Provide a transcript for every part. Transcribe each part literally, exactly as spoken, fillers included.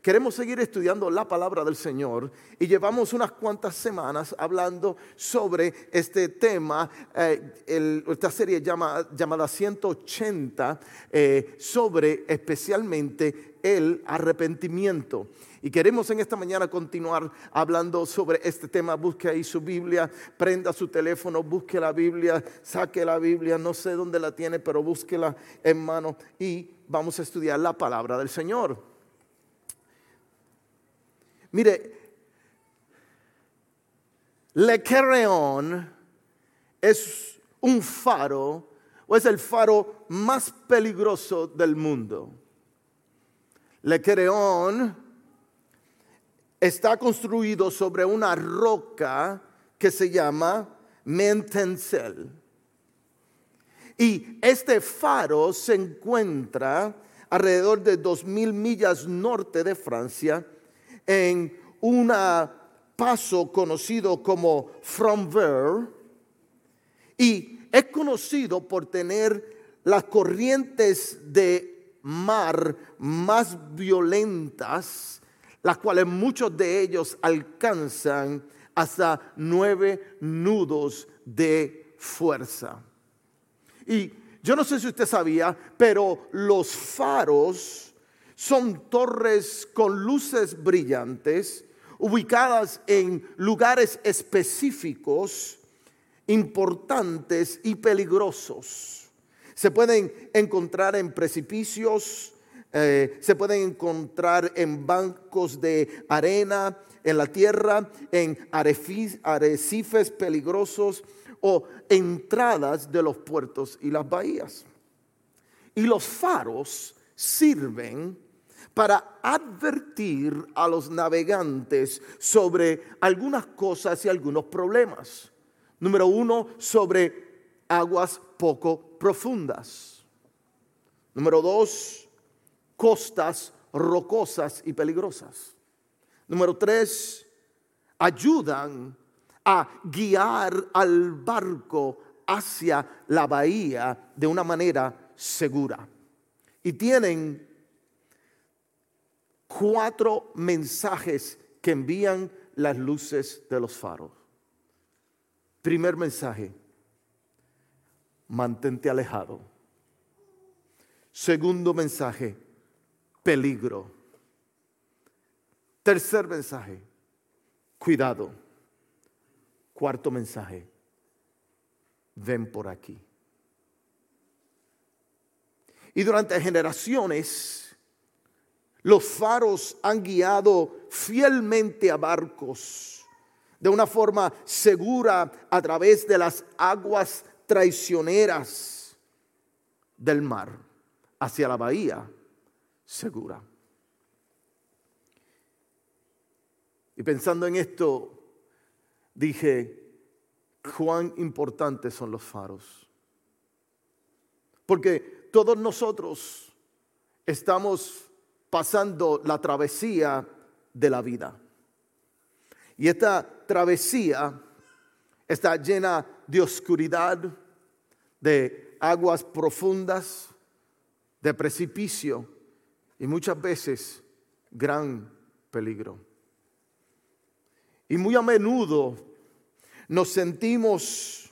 Queremos seguir estudiando la palabra del Señor y llevamos unas cuantas semanas hablando sobre este tema. Eh, el, esta serie llama, llamada ciento ochenta, eh, sobre especialmente el arrepentimiento. Y queremos en esta mañana continuar hablando sobre este tema. Busque ahí su Biblia, prenda su teléfono, busque la Biblia, saque la Biblia, no sé dónde la tiene, pero búsquela en mano y vamos a estudiar la palabra del Señor. Mire, Le Querellón es un faro, o es el faro más peligroso del mundo. Le Querellón está construido sobre una roca que se llama Mentencel. Y este faro se encuentra alrededor de dos mil millas norte de Francia, en un paso conocido como Fromveur, y es conocido por tener las corrientes de mar más violentas, las cuales muchos de ellos alcanzan hasta nueve nudos de fuerza. Y yo no sé si usted sabía, pero los faros son torres con luces brillantes ubicadas en lugares específicos, importantes y peligrosos. Se pueden encontrar en precipicios, eh, se pueden encontrar en bancos de arena, en la tierra, en arrecifes peligrosos o entradas de los puertos y las bahías. Y los faros sirven para advertir a los navegantes sobre algunas cosas y algunos problemas. Número uno, sobre aguas poco profundas. Número dos, costas rocosas y peligrosas. Número tres, ayudan a guiar al barco hacia la bahía de una manera segura. Y tienen cuatro mensajes que envían las luces de los faros. Primer mensaje: mantente alejado. Segundo mensaje: peligro. Tercer mensaje: cuidado. Cuarto mensaje: ven por aquí. Y durante generaciones, los faros han guiado fielmente a barcos de una forma segura a través de las aguas traicioneras del mar hacia la bahía segura. Y pensando en esto, dije, cuán importantes son los faros. Porque todos nosotros estamos pasando la travesía de la vida. Y esta travesía está llena de oscuridad, de aguas profundas, de precipicio y muchas veces gran peligro. Y muy a menudo nos sentimos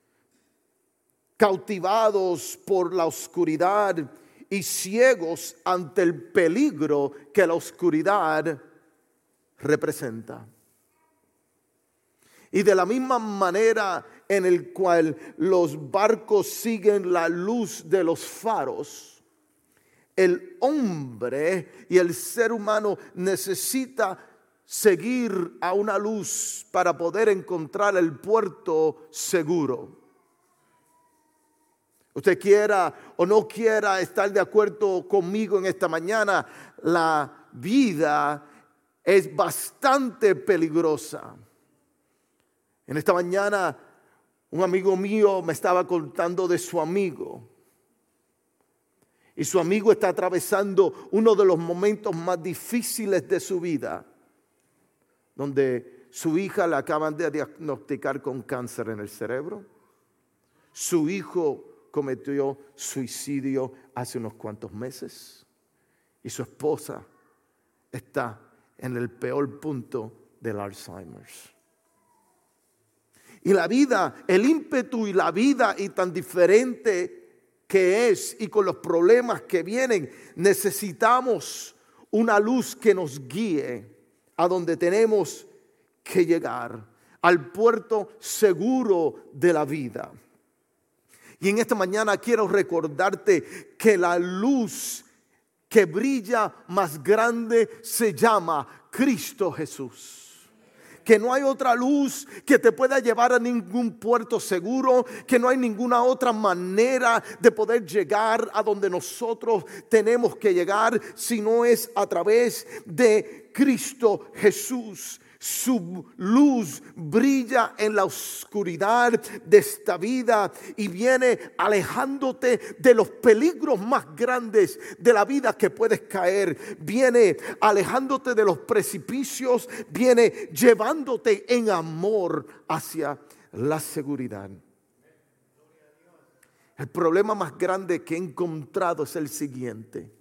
cautivados por la oscuridad y ciegos ante el peligro que la oscuridad representa. Y de la misma manera en el cual los barcos siguen la luz de los faros, el hombre y el ser humano necesita seguir a una luz para poder encontrar el puerto seguro. Usted quiera o no quiera estar de acuerdo conmigo en esta mañana, la vida es bastante peligrosa. En esta mañana un amigo mío me estaba contando de su amigo. Y su amigo está atravesando uno de los momentos más difíciles de su vida, donde su hija le acaban de diagnosticar con cáncer en el cerebro. Su hijo cometió suicidio hace unos cuantos meses y su esposa está en el peor punto del Alzheimer. Y la vida, el ímpetu y la vida y tan diferente que es y con los problemas que vienen, necesitamos una luz que nos guíe a donde tenemos que llegar, al puerto seguro de la vida. Y en esta mañana quiero recordarte que la luz que brilla más grande se llama Cristo Jesús. Que no hay otra luz que te pueda llevar a ningún puerto seguro, que no hay ninguna otra manera de poder llegar a donde nosotros tenemos que llegar, si no es a través de Cristo Jesús. Su luz brilla en la oscuridad de esta vida y viene alejándote de los peligros más grandes de la vida que puedes caer. Viene alejándote de los precipicios, viene llevándote en amor hacia la seguridad. El problema más grande que he encontrado es el siguiente: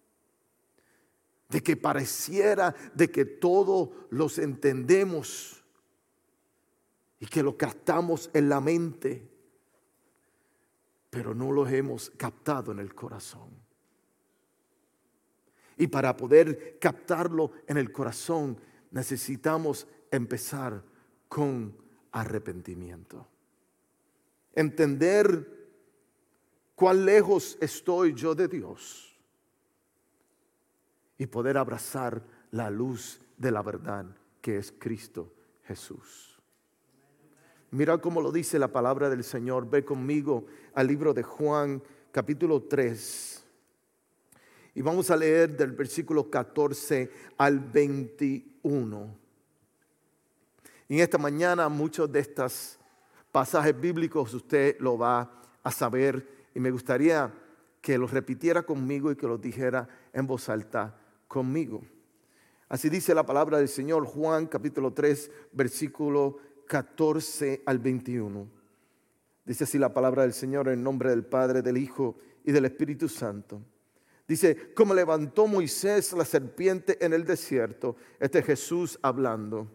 de que pareciera de que todos los entendemos y que lo captamos en la mente, pero no los hemos captado en el corazón. Y para poder captarlo en el corazón necesitamos empezar con arrepentimiento. Entender cuán lejos estoy yo de Dios y poder abrazar la luz de la verdad que es Cristo Jesús. Mira cómo lo dice la palabra del Señor. Ve conmigo al libro de Juan capítulo tres. Y vamos a leer del versículo catorce al veintiuno. En esta mañana muchos de estos pasajes bíblicos usted lo va a saber. Y me gustaría que los repitiera conmigo y que los dijera en voz alta conmigo. Así dice la palabra del Señor, Juan capítulo tres, versículo catorce al veintiuno. Dice así la palabra del Señor en nombre del Padre, del Hijo y del Espíritu Santo. Dice: como levantó Moisés la serpiente en el desierto, este es Jesús hablando,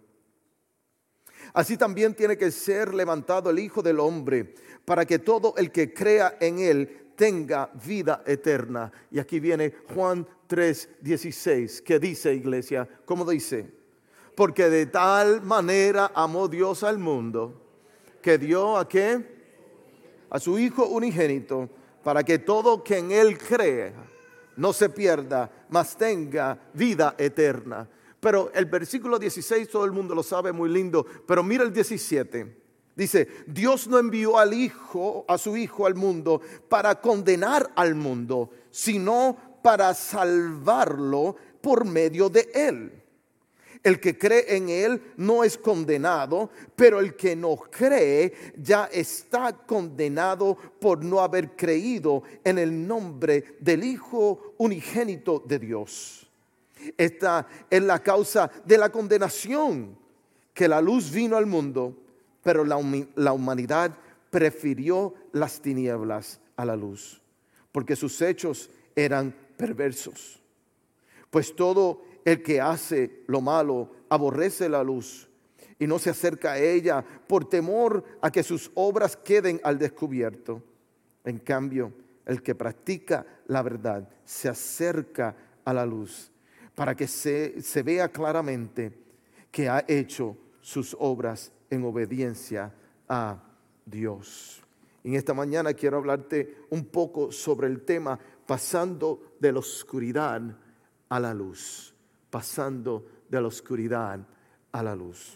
así también tiene que ser levantado el Hijo del Hombre, para que todo el que crea en él tenga vida eterna. Y aquí viene Juan tres dieciséis, que dice, iglesia, ¿cómo dice? Porque de tal manera amó Dios al mundo, que dio a qué? A su Hijo unigénito, para que todo que en él cree no se pierda, mas tenga vida eterna. Pero el versículo dieciséis todo el mundo lo sabe, muy lindo, pero mira el diecisiete. Dice: Dios no envió al Hijo, a su Hijo al mundo para condenar al mundo, sino para salvarlo por medio de él. El que cree en él no es condenado, pero el que no cree ya está condenado por no haber creído en el nombre del Hijo unigénito de Dios. Esta es la causa de la condenación, que la luz vino al mundo, pero la, la humanidad prefirió las tinieblas a la luz, porque sus hechos eran perversos. Pues todo el que hace lo malo aborrece la luz y no se acerca a ella por temor a que sus obras queden al descubierto. En cambio, el que practica la verdad se acerca a la luz, para que se, se vea claramente que ha hecho sus obras en obediencia a Dios. En esta mañana quiero hablarte un poco sobre el tema pasando de la oscuridad a la luz. Pasando de la oscuridad a la luz.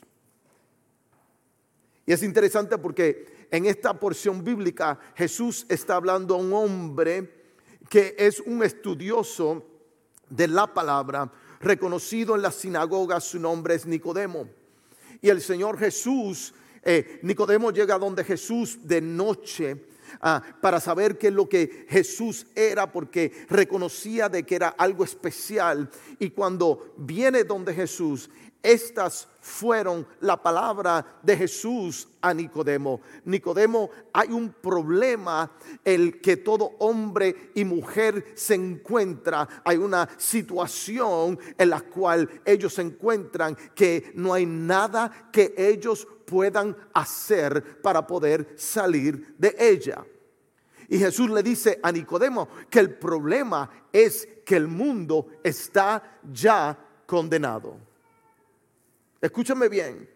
Y es interesante porque en esta porción bíblica Jesús está hablando a un hombre que es un estudioso de la palabra, reconocido en la sinagoga. Su nombre es Nicodemo. Y el Señor Jesús, eh, Nicodemo llega donde Jesús de noche ah, para saber qué es lo que Jesús era, porque reconocía de que era algo especial. Y cuando viene donde Jesús, estas fueron la palabra de Jesús a Nicodemo. Nicodemo, hay un problema el que todo hombre y mujer se encuentra. Hay una situación en la cual ellos se encuentran que no hay nada que ellos puedan hacer para poder salir de ella. Y Jesús le dice a Nicodemo que el problema es que el mundo está ya condenado. Escúchame bien.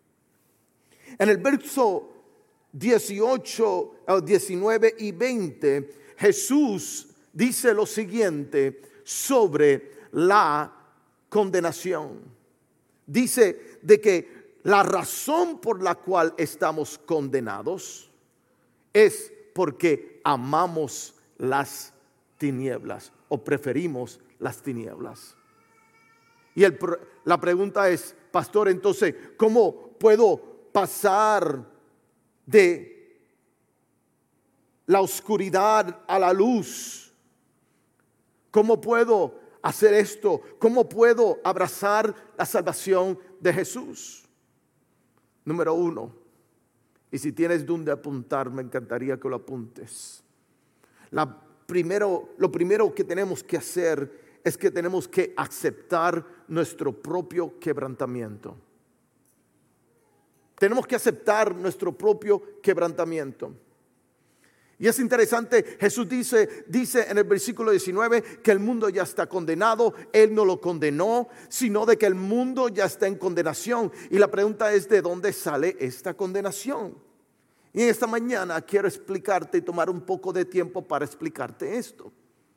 En el verso dieciocho, diecinueve y veinte, Jesús dice lo siguiente sobre la condenación. Dice de que la razón por la cual estamos condenados es porque amamos las tinieblas o preferimos las tinieblas. Y el, la pregunta es, pastor, entonces, ¿cómo puedo pasar de la oscuridad a la luz? ¿Cómo puedo hacer esto? ¿Cómo puedo abrazar la salvación de Jesús? Número uno, y si tienes donde apuntar, me encantaría que lo apuntes. La primero, lo primero que tenemos que hacer es que tenemos que aceptar nuestro propio quebrantamiento. Tenemos que aceptar nuestro propio quebrantamiento. Y es interesante, Jesús dice, dice en el versículo diecinueve que el mundo ya está condenado. Él no lo condenó, sino de que el mundo ya está en condenación. Y la pregunta es, ¿de dónde sale esta condenación? Y en esta mañana quiero explicarte y tomar un poco de tiempo para explicarte esto.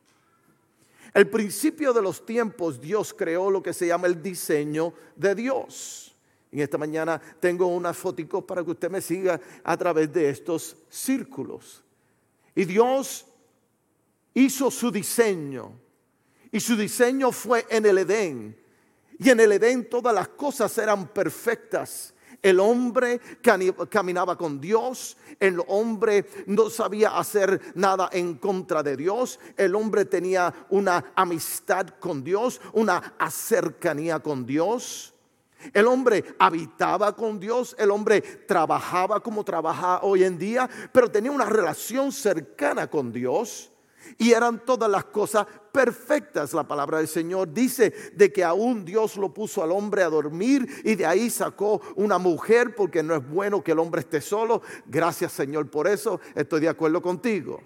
El principio de los tiempos, Dios creó lo que se llama el diseño de Dios. En esta mañana tengo unas fotos para que usted me siga a través de estos círculos. Y Dios hizo su diseño. Y su diseño fue en el Edén. Y en el Edén todas las cosas eran perfectas. El hombre caminaba con Dios. El hombre no sabía hacer nada en contra de Dios. El hombre tenía una amistad con Dios, una cercanía con Dios. El hombre habitaba con Dios. El hombre trabajaba como trabaja hoy en día, pero tenía una relación cercana con Dios. Y eran todas las cosas perfectas. La palabra del Señor dice de que aún Dios lo puso al hombre a dormir y de ahí sacó una mujer, porque no es bueno que el hombre esté solo. Gracias, Señor, por eso. Estoy de acuerdo contigo,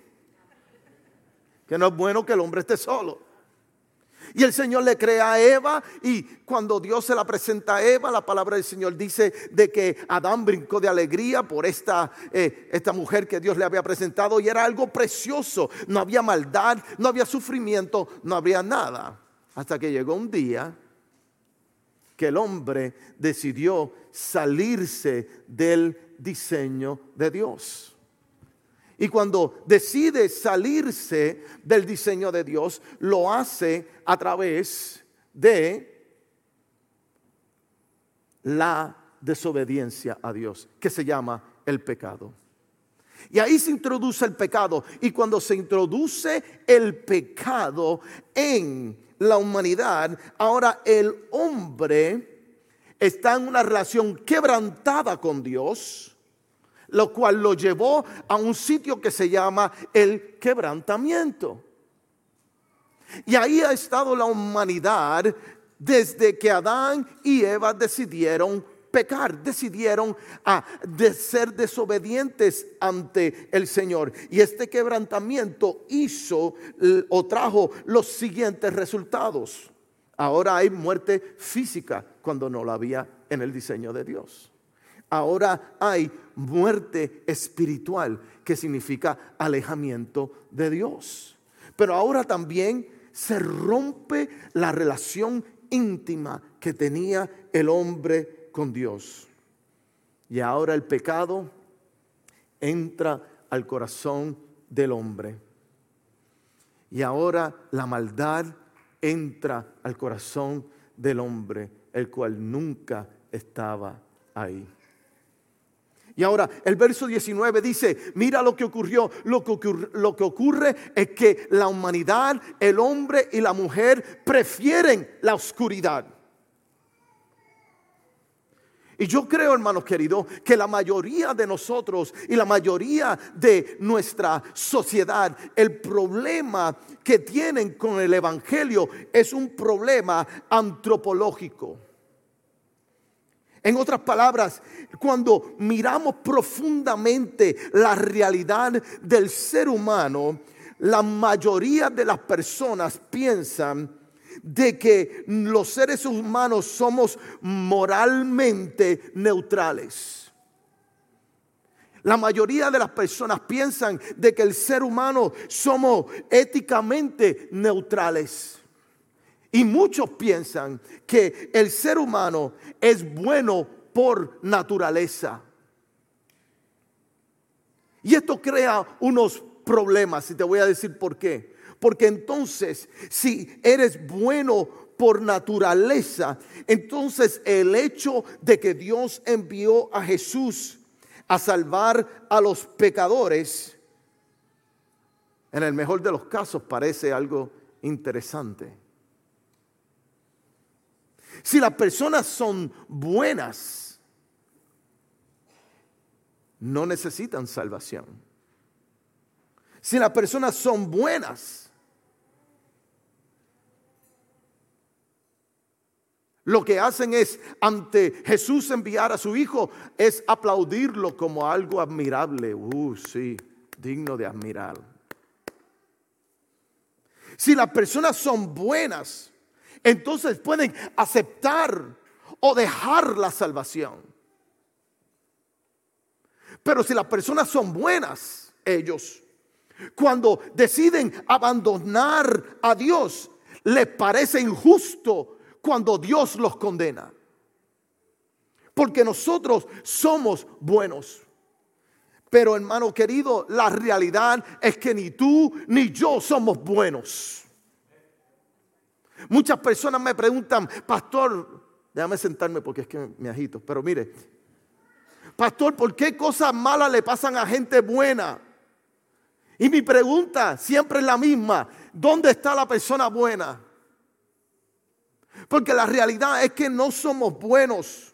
que no es bueno que el hombre esté solo. Y el Señor le crea a Eva, y cuando Dios se la presenta a Eva, la palabra del Señor dice de que Adán brincó de alegría por esta, eh, esta mujer que Dios le había presentado, y era algo precioso. No había maldad, no había sufrimiento, no había nada. Hasta que llegó un día que el hombre decidió salirse del diseño de Dios. Y cuando decide salirse del diseño de Dios, lo hace a través de la desobediencia a Dios, que se llama el pecado. Y ahí se introduce el pecado. Y cuando se introduce el pecado en la humanidad, ahora el hombre está en una relación quebrantada con Dios, lo cual lo llevó a un sitio que se llama el quebrantamiento. Y ahí ha estado la humanidad desde que Adán y Eva decidieron pecar, decidieron a, de ser desobedientes ante el Señor. Y este quebrantamiento hizo o trajo los siguientes resultados. Ahora hay muerte física cuando no la había en el diseño de Dios. Ahora hay muerte espiritual, que significa alejamiento de Dios. Pero ahora también se rompe la relación íntima que tenía el hombre con Dios. Y ahora el pecado entra al corazón del hombre. Y ahora la maldad entra al corazón del hombre, el cual nunca estaba ahí. Y ahora el verso diecinueve dice, mira lo que ocurrió. Lo que ocurre, lo que ocurre es que la humanidad, el hombre y la mujer prefieren la oscuridad. Y yo creo, hermanos queridos, que la mayoría de nosotros y la mayoría de nuestra sociedad, el problema que tienen con el evangelio es un problema antropológico. En otras palabras, cuando miramos profundamente la realidad del ser humano, la mayoría de las personas piensan de que los seres humanos somos moralmente neutrales. La mayoría de las personas piensan de que el ser humano somos éticamente neutrales. Y muchos piensan que el ser humano es bueno por naturaleza. Y esto crea unos problemas, y te voy a decir por qué. Porque entonces, si eres bueno por naturaleza, entonces el hecho de que Dios envió a Jesús a salvar a los pecadores, en el mejor de los casos parece algo interesante. Si las personas son buenas, no necesitan salvación. Si las personas son buenas, lo que hacen es, ante Jesús enviar a su Hijo, es aplaudirlo como algo admirable. Uh, sí, digno de admirar. Si las personas son buenas, entonces pueden aceptar o dejar la salvación. Pero si las personas son buenas, ellos, cuando deciden abandonar a Dios, les parece injusto cuando Dios los condena. Porque nosotros somos buenos. Pero hermano querido, la realidad es que ni tú ni yo somos buenos. Muchas personas me preguntan, pastor, déjame sentarme porque es que me agito, pero mire, pastor, ¿por qué cosas malas le pasan a gente buena? Y mi pregunta siempre es la misma, ¿dónde está la persona buena? Porque la realidad es que no somos buenos.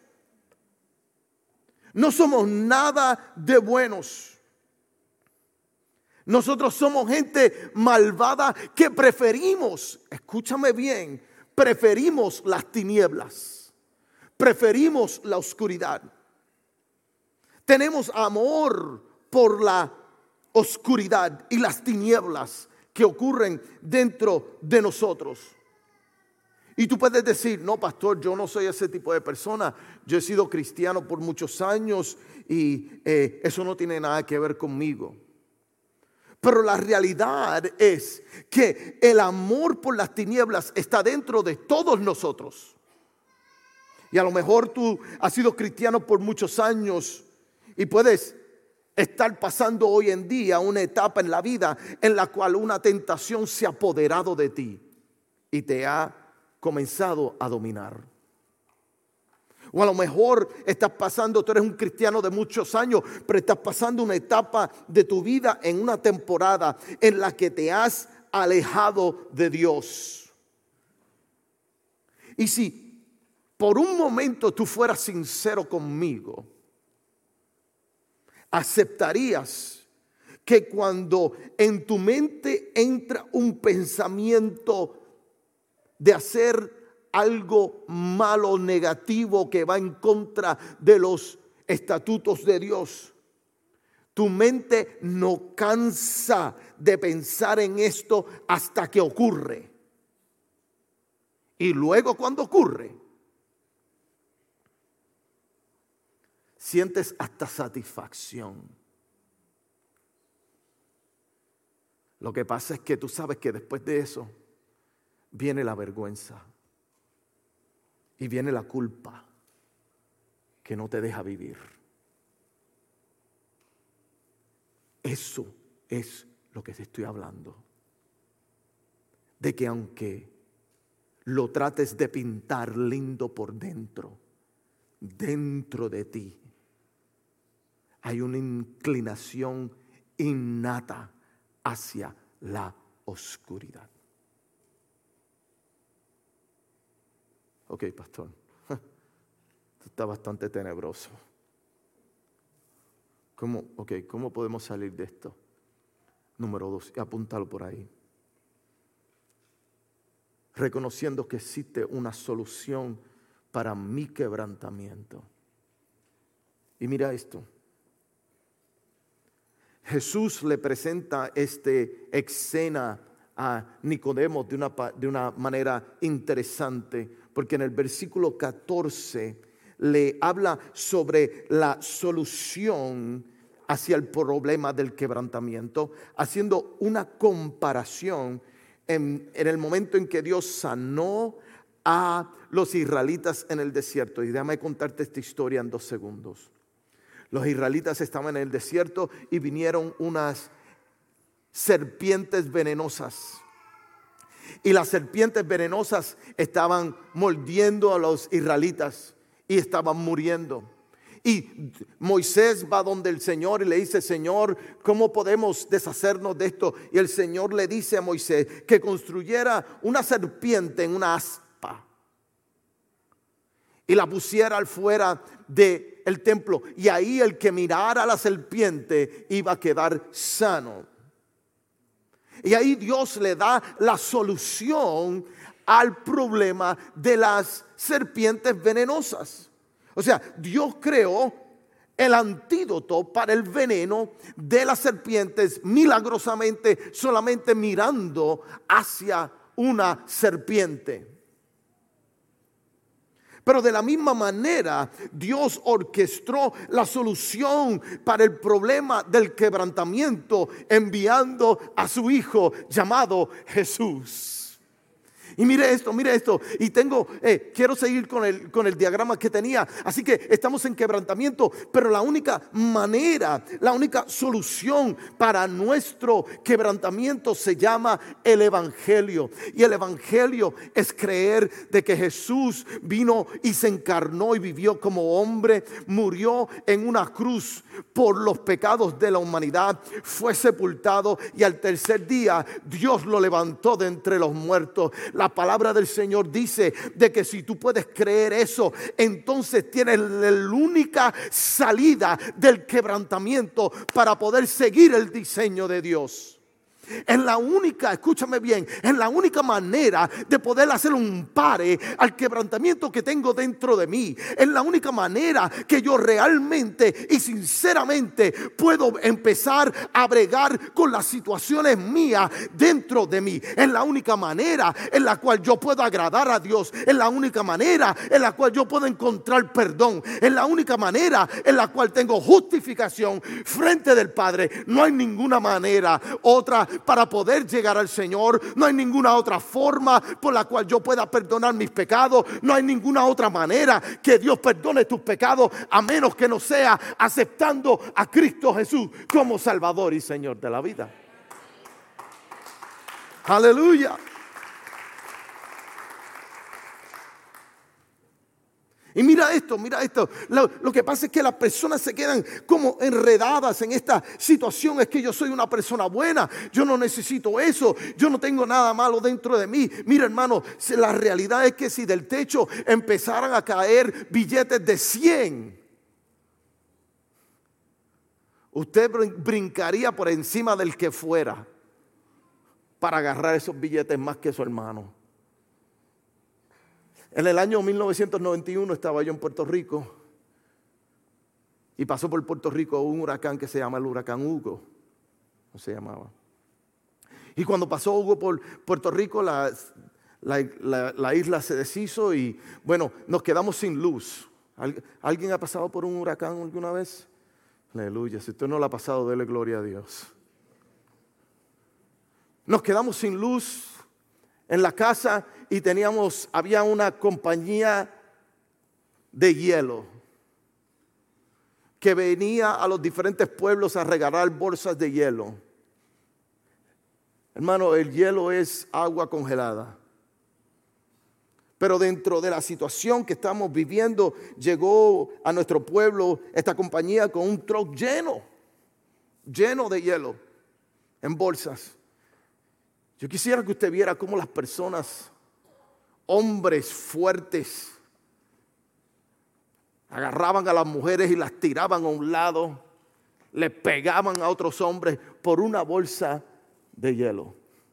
No somos nada de buenos. Nosotros somos gente malvada que preferimos, escúchame bien, preferimos las tinieblas. Preferimos la oscuridad. Tenemos amor por la oscuridad y las tinieblas que ocurren dentro de nosotros. Y tú puedes decir, no pastor, yo no soy ese tipo de persona. Yo he sido cristiano por muchos años y eh, eso no tiene nada que ver conmigo. Pero la realidad es que el amor por las tinieblas está dentro de todos nosotros. Y a lo mejor tú has sido cristiano por muchos años y puedes estar pasando hoy en día una etapa en la vida en la cual una tentación se ha apoderado de ti y te ha comenzado a dominar. O a lo mejor estás pasando, tú eres un cristiano de muchos años, pero estás pasando una etapa de tu vida en una temporada en la que te has alejado de Dios. Y si por un momento tú fueras sincero conmigo, aceptarías que cuando en tu mente entra un pensamiento de hacer algo malo, negativo, que va en contra de los estatutos de Dios, tu mente no cansa de pensar en esto hasta que ocurre. Y luego cuando ocurre, sientes hasta satisfacción. Lo que pasa es que tú sabes que después de eso viene la vergüenza y viene la culpa que no te deja vivir. Eso es lo que te estoy hablando. De que aunque lo trates de pintar lindo por dentro, dentro de ti hay una inclinación innata hacia la oscuridad. Ok, pastor, esto está bastante tenebroso. ¿Cómo, okay, ¿Cómo podemos salir de esto? Número dos, apúntalo por ahí. Reconociendo que existe una solución para mi quebrantamiento. Y mira esto. Jesús le presenta esta escena a Nicodemo de una, de una manera interesante, porque en el versículo catorce le habla sobre la solución hacia el problema del quebrantamiento, haciendo una comparación en, en el momento en que Dios sanó a los israelitas en el desierto. Y déjame contarte esta historia en dos segundos. Los israelitas estaban en el desierto y vinieron unas serpientes venenosas. Y las serpientes venenosas estaban mordiendo a los israelitas y estaban muriendo. Y Moisés va donde el Señor y le dice: Señor, ¿cómo podemos deshacernos de esto? Y el Señor le dice a Moisés que construyera una serpiente en una aspa y la pusiera al fuera del templo. Y ahí el que mirara a la serpiente iba a quedar sano. Y ahí Dios le da la solución al problema de las serpientes venenosas. O sea, Dios creó el antídoto para el veneno de las serpientes milagrosamente, solamente mirando hacia una serpiente. Pero de la misma manera, Dios orquestó la solución para el problema del quebrantamiento, enviando a su Hijo llamado Jesús. Y mire esto, mire esto. Y tengo, eh, quiero seguir con el, con el diagrama que tenía. Así que estamos en quebrantamiento, pero la única manera, la única solución para nuestro quebrantamiento se llama el Evangelio. Y el Evangelio es creer de que Jesús vino y se encarnó y vivió como hombre, murió en una cruz por los pecados de la humanidad, fue sepultado y al tercer día Dios lo levantó de entre los muertos. La palabra del Señor dice de que si tú puedes creer eso, entonces tienes la única salida del quebrantamiento para poder seguir el diseño de Dios. Es la única, escúchame bien, es la única manera de poder hacer un pare al quebrantamiento que tengo dentro de mí. Es la única manera que yo realmente y sinceramente puedo empezar a bregar con las situaciones mías dentro de mí. Es la única manera en la cual yo puedo agradar a Dios. Es la única manera en la cual yo puedo encontrar perdón. Es la única manera en la cual tengo justificación frente del Padre. No hay ninguna manera otra para poder llegar al Señor. No hay ninguna otra forma por la cual yo pueda perdonar mis pecados. No hay ninguna otra manera que Dios perdone tus pecados, a menos que no sea aceptando a Cristo Jesús como Salvador y Señor de la vida. Aleluya. Y mira esto, mira esto. Lo, lo que pasa es que las personas se quedan como enredadas en esta situación. Es que yo soy una persona buena, yo no necesito eso, yo no tengo nada malo dentro de mí. Mira, hermano, la realidad es que si del techo empezaran a caer billetes de cien, usted brincaría por encima del que fuera para agarrar esos billetes más que su hermano. En el año mil novecientos noventa y uno estaba yo en Puerto Rico y pasó por Puerto Rico un huracán que se llama el huracán Hugo, no se llamaba. Y cuando pasó Hugo por Puerto Rico, la, la, la, la isla se deshizo y bueno, nos quedamos sin luz. ¿Alguien ha pasado por un huracán alguna vez? Aleluya, si usted no lo ha pasado, dele gloria a Dios. Nos quedamos sin luz en la casa y teníamos, había una compañía de hielo que venía a los diferentes pueblos a regalar bolsas de hielo. Hermano, el hielo es agua congelada. Pero dentro de la situación que estamos viviendo, llegó a nuestro pueblo esta compañía con un truck lleno, lleno de hielo, en bolsas. Yo quisiera que usted viera cómo las personas, hombres fuertes, agarraban a las mujeres y las tiraban a un lado, le pegaban a otros hombres por una bolsa de hielo.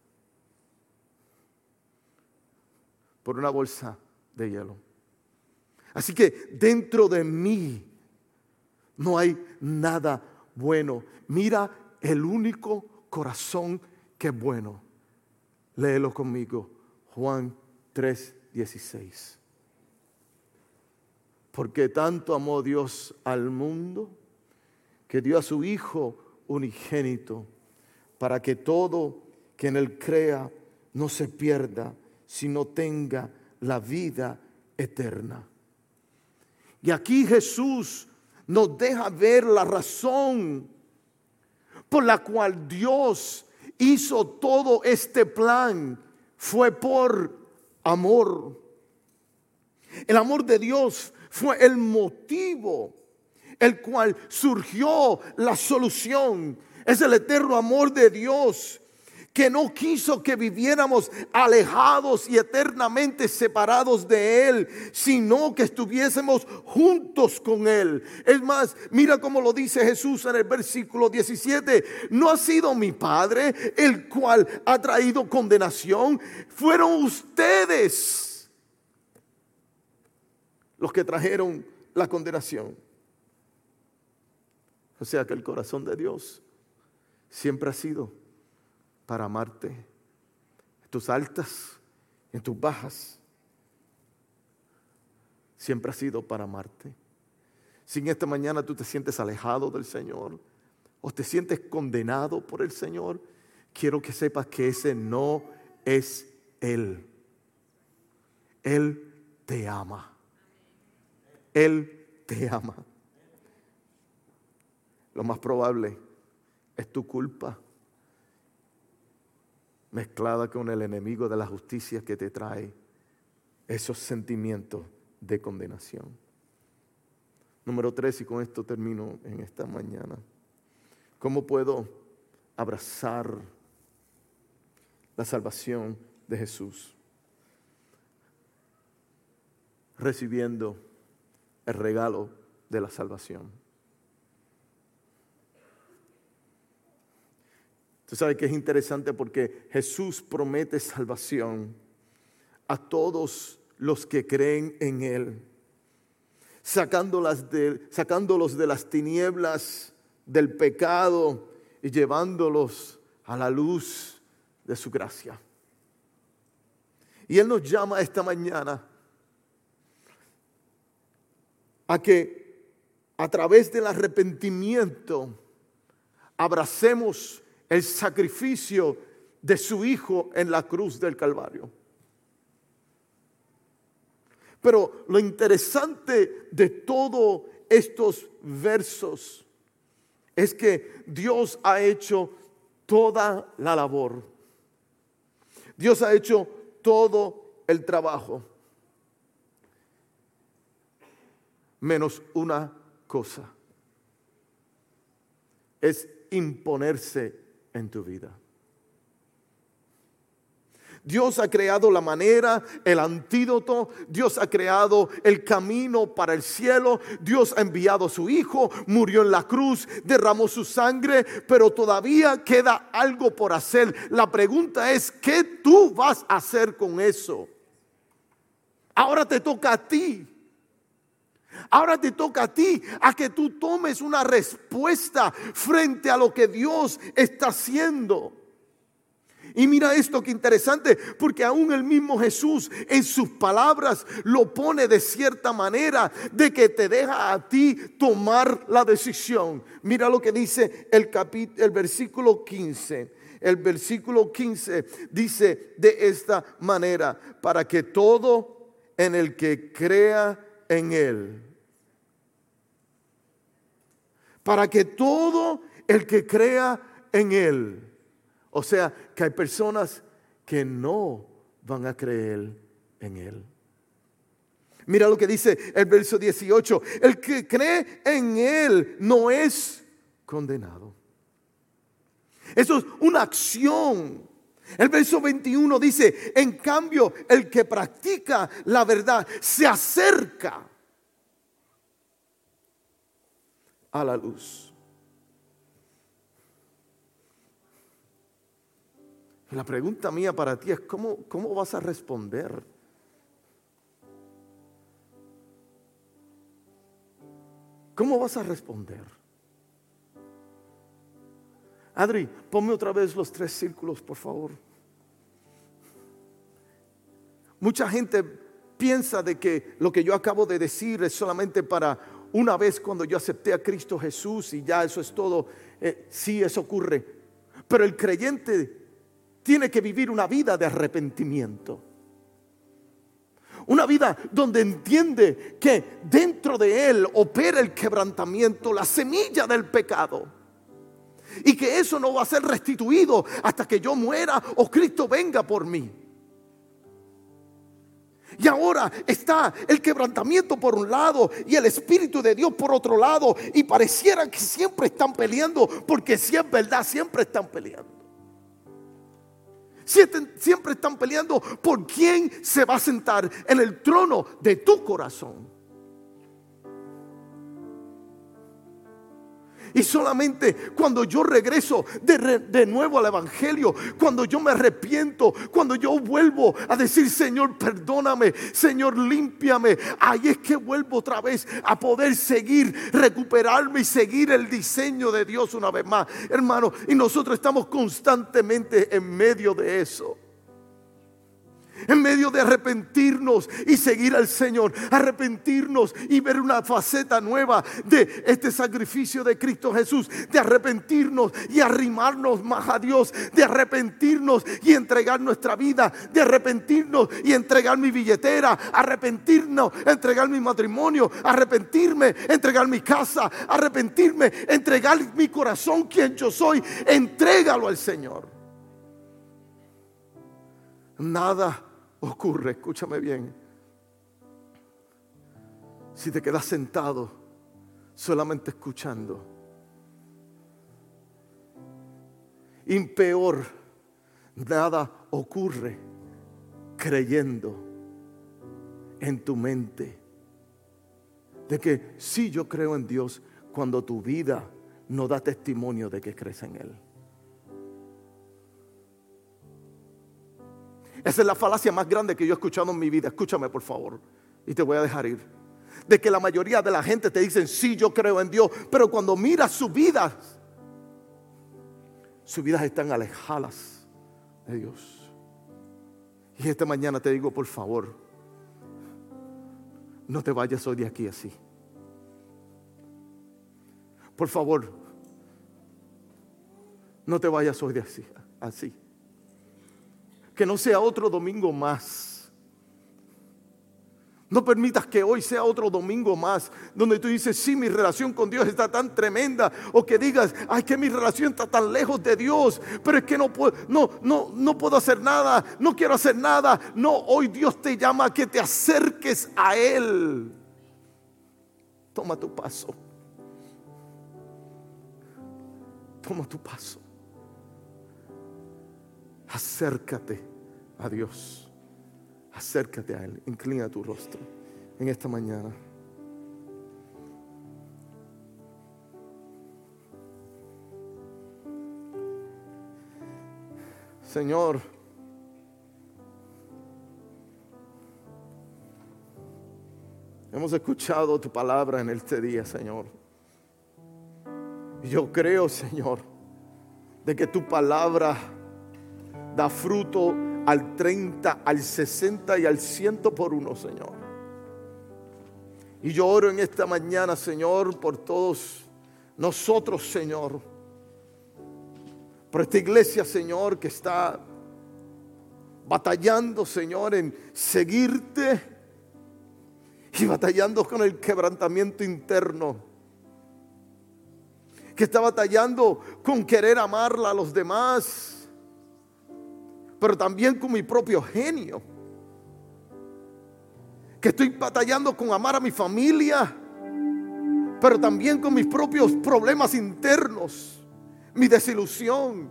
Por una bolsa de hielo. Así que dentro de mí no hay nada bueno. Mira el único corazón que es bueno. Léelo conmigo. Juan tres dieciséis. Porque tanto amó Dios al mundo que dio a su Hijo unigénito para que todo que en él crea no se pierda, sino tenga la vida eterna. Y aquí Jesús nos deja ver la razón por la cual Dios hizo todo este plan. Fue por amor. El amor de Dios fue el motivo el cual surgió la solución. Es el eterno amor de Dios que no quiso que viviéramos alejados y eternamente separados de Él, sino que estuviésemos juntos con Él. Es más, mira cómo lo dice Jesús en el versículo diecisiete. No ha sido mi Padre el cual ha traído condenación, fueron ustedes los que trajeron la condenación. O sea que el corazón de Dios siempre ha sido para amarte en tus altas, en tus bajas. Siempre ha sido para amarte. Si en esta mañana tú te sientes alejado del Señor o te sientes condenado por el Señor, quiero que sepas que ese no es Él. Él te ama. Él te ama. Lo más probable es tu culpa mezclada con el enemigo de la justicia que te trae esos sentimientos de condenación. Número tres, y con esto termino en esta mañana. ¿Cómo puedo abrazar la salvación de Jesús? Recibiendo el regalo de la salvación. Tú sabes que es interesante porque Jesús promete salvación a todos los que creen en Él, sacándolas de, sacándolos de las tinieblas del pecado y llevándolos a la luz de su gracia. Y Él nos llama esta mañana a que a través del arrepentimiento abracemos el sacrificio de su Hijo en la cruz del Calvario. Pero lo interesante de todos estos versos es que Dios ha hecho toda la labor. Dios ha hecho todo el trabajo. Menos una cosa. Es imponerse en tu vida. Dios ha creado la manera, el antídoto. Dios ha creado el camino para el cielo. Dios ha enviado a su Hijo, murió en la cruz, derramó su sangre, pero todavía queda algo por hacer. La pregunta es, ¿qué tú vas a hacer con eso? Ahora te toca a ti. Ahora te toca a ti a que tú tomes una respuesta frente a lo que Dios está haciendo. Y mira esto que interesante, porque aún el mismo Jesús en sus palabras lo pone de cierta manera, de que te deja a ti tomar la decisión. Mira lo que dice el, capítulo, el versículo quince. El versículo quince dice de esta manera: para que todo en el que crea en Él, para que todo el que crea en Él. O sea, que hay personas que no van a creer en Él. Mira lo que dice el verso dieciocho. El que cree en Él no es condenado. Eso es una acción. El verso veintiuno dice: en cambio, el que practica la verdad se acerca a la luz. Y la pregunta mía para ti es: ¿cómo, cómo vas a responder? ¿Cómo vas a responder? Adri, ponme otra vez los tres círculos, por favor. Mucha gente piensa de que lo que yo acabo de decir es solamente para una vez cuando yo acepté a Cristo Jesús y ya eso es todo. Eh, sí, eso ocurre. Pero el creyente tiene que vivir una vida de arrepentimiento. Una vida donde entiende que dentro de él opera el quebrantamiento, la semilla del pecado. Y que eso no va a ser restituido hasta que yo muera o Cristo venga por mí. Y ahora está el quebrantamiento por un lado y el Espíritu de Dios por otro lado. Y pareciera que siempre están peleando, porque si es verdad, siempre están peleando. Siempre están peleando por quién se va a sentar en el trono de tu corazón. Y solamente cuando yo regreso de, re, de nuevo al evangelio, cuando yo me arrepiento, cuando yo vuelvo a decir: Señor, perdóname, Señor, límpiame, ahí es que vuelvo otra vez a poder seguir, recuperarme y seguir el diseño de Dios una vez más, hermano. Y nosotros estamos constantemente en medio de eso. En medio de arrepentirnos y seguir al Señor, arrepentirnos y ver una faceta nueva de este sacrificio de Cristo Jesús, de arrepentirnos y arrimarnos más a Dios, de arrepentirnos y entregar nuestra vida, de arrepentirnos y entregar mi billetera, arrepentirnos, entregar mi matrimonio, arrepentirme, entregar mi casa, arrepentirme, entregar mi corazón, quien yo soy. Entrégalo al Señor. Nada ocurre, escúchame bien, si te quedas sentado solamente escuchando. Y peor, nada ocurre creyendo en tu mente de que sí, yo creo en Dios, cuando tu vida no da testimonio de que crees en Él. Esa es la falacia más grande que yo he escuchado en mi vida. Escúchame, por favor, y te voy a dejar ir. De que la mayoría de la gente te dicen: sí, yo creo en Dios, pero cuando miras sus vidas, sus vidas están alejadas de Dios. Y esta mañana te digo, por favor, no te vayas hoy de aquí así. Por favor, no te vayas hoy de así, así. Que no sea otro domingo más. No permitas que hoy sea otro domingo más donde tú dices: sí, mi relación con Dios está tan tremenda. O que digas: ay, que mi relación está tan lejos de Dios, pero es que no puedo, no, no, no puedo hacer nada, no quiero hacer nada. No, hoy Dios te llama a que te acerques a Él. Toma tu paso. Toma tu paso. Acércate a Dios. Acércate a Él. Inclina tu rostro en esta mañana. Señor, hemos escuchado tu palabra en este día, Señor. Y yo creo, Señor, de que tu palabra da fruto al treinta, al sesenta y al ciento por uno, Señor. Y yo oro en esta mañana, Señor, por todos nosotros, Señor. Por esta iglesia, Señor, que está batallando, Señor, en seguirte y batallando con el quebrantamiento interno. Que está batallando con querer amarla a los demás, pero también con mi propio genio. que estoy batallando con amar a mi familia, pero también con mis propios problemas internos, mi desilusión,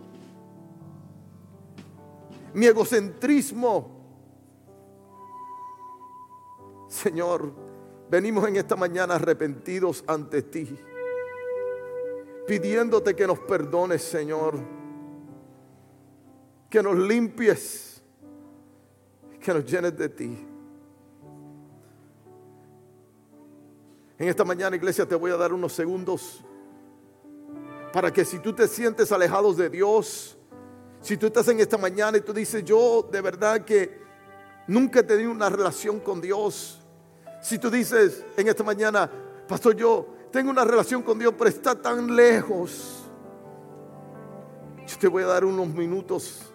mi egocentrismo. Señor, venimos en esta mañana arrepentidos ante ti, pidiéndote que nos perdones, Señor, que nos limpies, que nos llenes de ti. En esta mañana, iglesia, te voy a dar unos segundos para que si tú te sientes alejado de Dios, si tú estás en esta mañana y tú dices, yo de verdad que nunca he tenido una relación con Dios. Si tú dices en esta mañana, pastor, yo tengo una relación con Dios, pero está tan lejos, yo te voy a dar unos minutos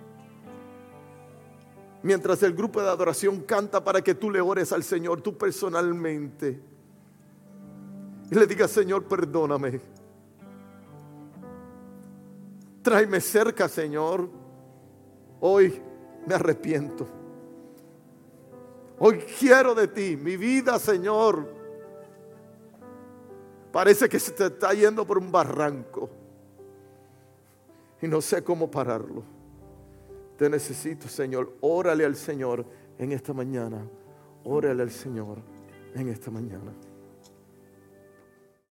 mientras el grupo de adoración canta para que tú le ores al Señor, tú personalmente, y le digas, Señor, perdóname, tráeme cerca, Señor, hoy me arrepiento, hoy quiero de ti, mi vida, Señor, parece que se te está yendo por un barranco y no sé cómo pararlo. Te necesito, Señor. Órale al Señor en esta mañana. Órale al Señor en esta mañana.